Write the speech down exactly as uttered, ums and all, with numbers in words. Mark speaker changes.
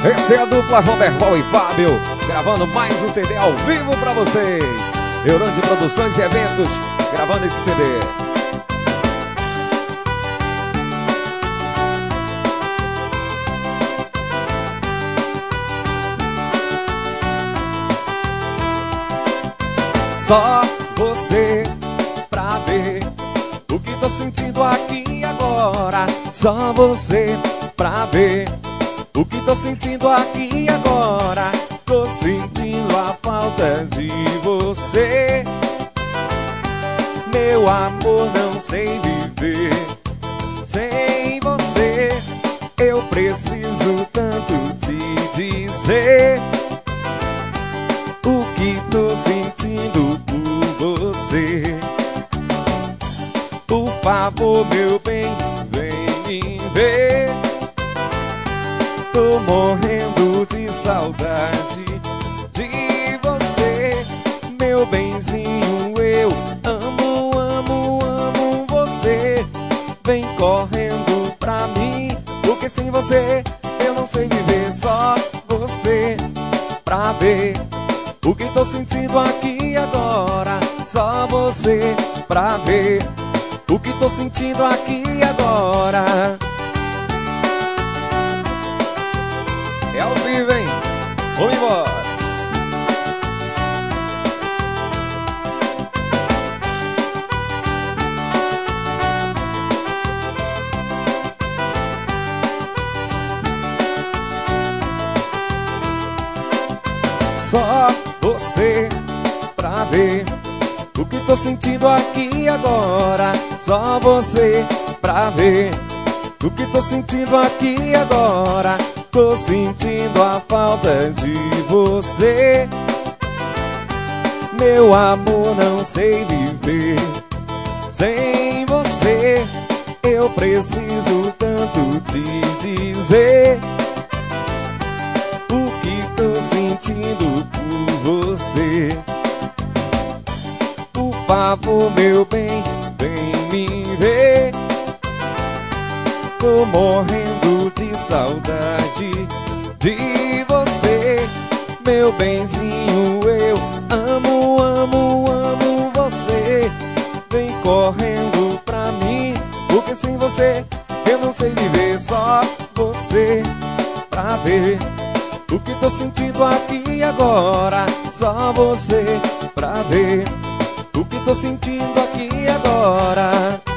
Speaker 1: Essa é a dupla Roberval e Fábio, gravando mais um C D ao vivo pra vocês. Eurande Produções e Eventos, gravando esse C D. Só você pra ver o que tô sentindo aqui agora. Só você pra ver o que tô sentindo aqui agora. Tô sentindo a falta de você. Meu amor, não sei viver sem você. Eu preciso tanto te dizer o que tô sentindo por você. Por favor, meu bem, vem me ver. Tô morrendo de saudade de você. Meu benzinho, eu amo, amo, amo você. Vem correndo pra mim, porque sem você eu não sei viver. Só você pra ver o que tô sentindo aqui agora. Só você pra ver o que tô sentindo aqui agora. É ao vivo, hein? Vamos embora. Só você pra ver o que tô sentindo aqui agora. Só você pra ver o que tô sentindo aqui agora. Tô sentindo a falta de você. Meu amor, não sei viver sem você. Eu preciso tanto te dizer o que tô sentindo por você. Por favor, meu bem, vem me ver. Tô morrendo de saudade de você. Meu benzinho, eu amo, amo, amo você. Vem correndo pra mim, porque sem você eu não sei viver. Só você pra ver o que tô sentindo aqui agora. Só você pra ver o que tô sentindo aqui agora.